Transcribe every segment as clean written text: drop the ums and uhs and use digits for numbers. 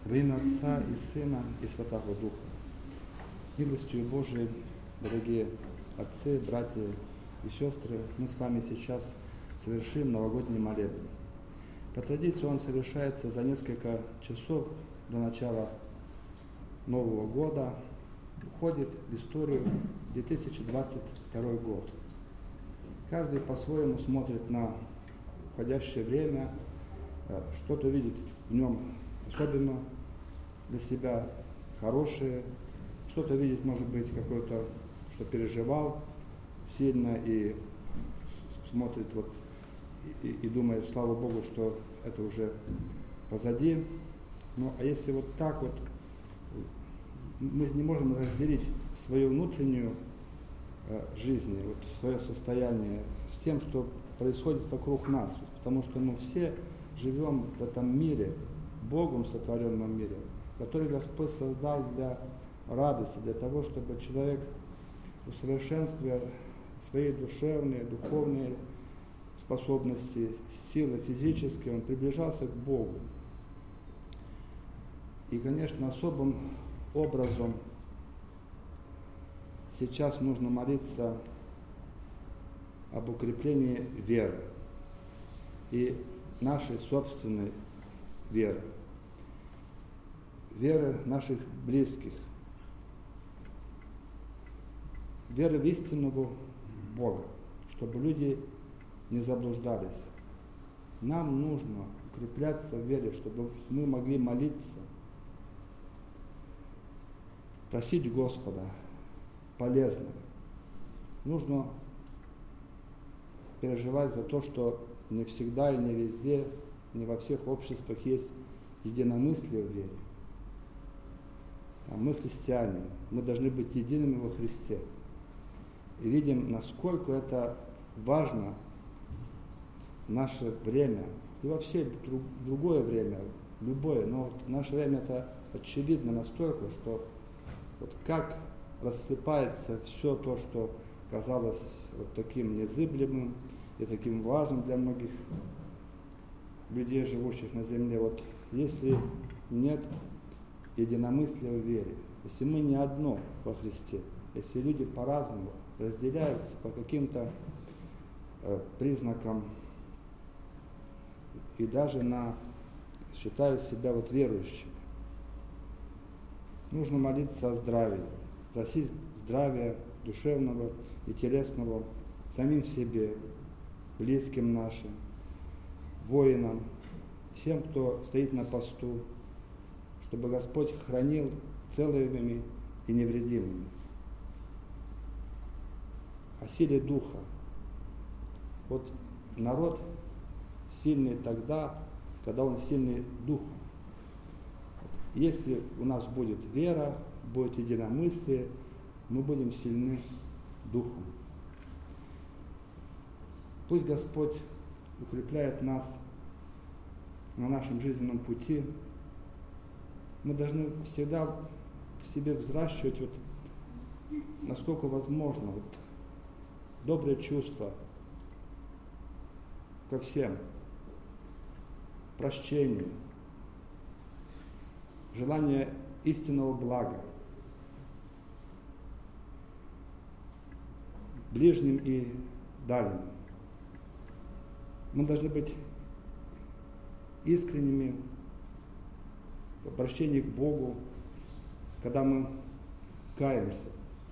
Во имя Отца и Сына и Святого Духа. Милостью Божией, дорогие отцы, братья и сестры, мы с вами сейчас совершим новогодний молебен. По традиции он совершается за несколько часов до начала Нового года, входит в историю 2022 год. Каждый по-своему смотрит на входящее время, что-то видит в нем особенно для себя хорошее, что-то видит, может быть, какое-то, что переживал сильно и смотрит и думает, слава Богу, что это уже позади. Ну, а если вот так вот, мы не можем разделить свою внутреннюю жизнь, вот свое состояние с тем, что происходит вокруг нас, потому что мы все живем в этом мире, Богом сотворенном мире, который Господь создал для радости, для того, чтобы человек, усовершенствуя свои душевные, духовные способности, силы физические, он приближался к Богу. И, конечно, особым образом сейчас нужно молиться об укреплении веры и нашей собственной веры, веры наших близких, веры в истинного Бога, чтобы люди не заблуждались. Нам нужно укрепляться в вере, чтобы мы могли молиться, просить Господа полезно. Нужно переживать за то, что не всегда и не везде, не во всех обществах есть единомыслие в вере. Мы христиане, мы должны быть едиными во Христе. И видим, насколько это важно в наше время, и вообще другое время, любое, но вот в наше время это очевидно настолько, что вот как рассыпается все то, что казалось вот таким незыблемым и таким важным для многих людей, живущих на земле. Вот если нет единомыслия в вере, если мы не одно во Христе, если люди по-разному разделяются по каким-то признакам и даже считают себя вот верующими, нужно молиться о здравии, просить здравия душевного и телесного самим себе, близким нашим, воинам, всем, кто стоит на посту, чтобы Господь хранил целыми и невредимыми. О силе Духа. Вот народ сильный тогда, когда он сильный Духом. Если у нас будет вера, будет единомыслие, мы будем сильны Духом. Пусть Господь укрепляет нас на нашем жизненном пути. Мы должны всегда в себе взращивать, вот, насколько возможно, вот, добрые чувства ко всем, прощение, желание истинного блага ближним и дальним. Мы должны быть искренними в обращении к Богу, когда мы каемся,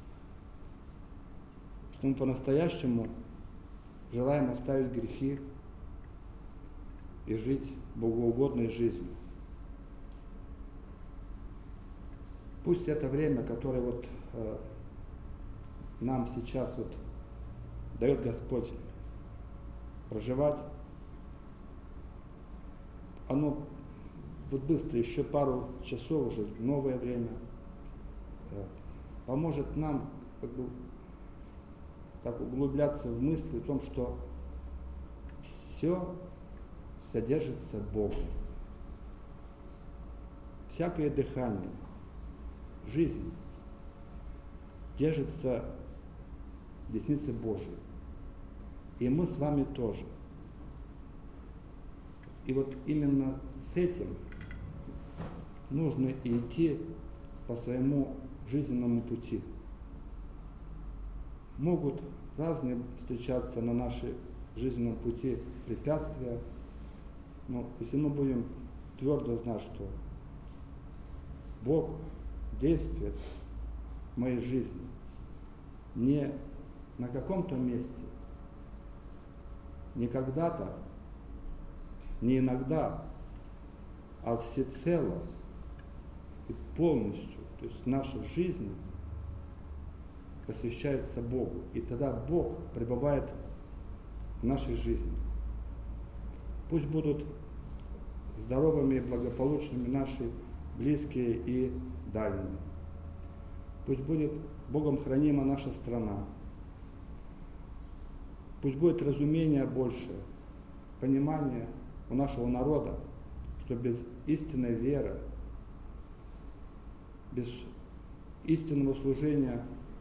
что мы по-настоящему желаем оставить грехи и жить богоугодной жизнью. Пусть это время, которое вот нам сейчас вот дает Господь проживать, оно вот быстро, еще пару часов уже, новое время, поможет нам как бы так углубляться в мысли о том, что все содержится Богом. Всякое дыхание, жизнь держится в деснице Божией. И мы с вами тоже. И вот именно с этим нужно идти по своему жизненному пути. Могут разные встречаться на нашем жизненном пути препятствия, но если мы будем твердо знать, что Бог действует в моей жизни не на каком-то месте, не когда-то, не иногда, а всецело и полностью, то есть наша жизнь посвящается Богу, и тогда Бог пребывает в нашей жизни. Пусть будут здоровыми и благополучными наши близкие и дальние. Пусть будет Богом хранима наша страна. Пусть будет разумение больше, понимание у нашего народа, что без истинной веры, без истинного служения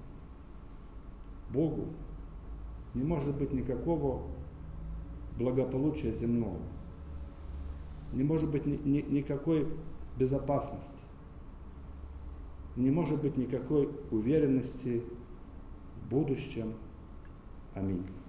Богу не может быть никакого благополучия земного, не может быть никакой безопасности, не может быть никакой уверенности в будущем. Аминь.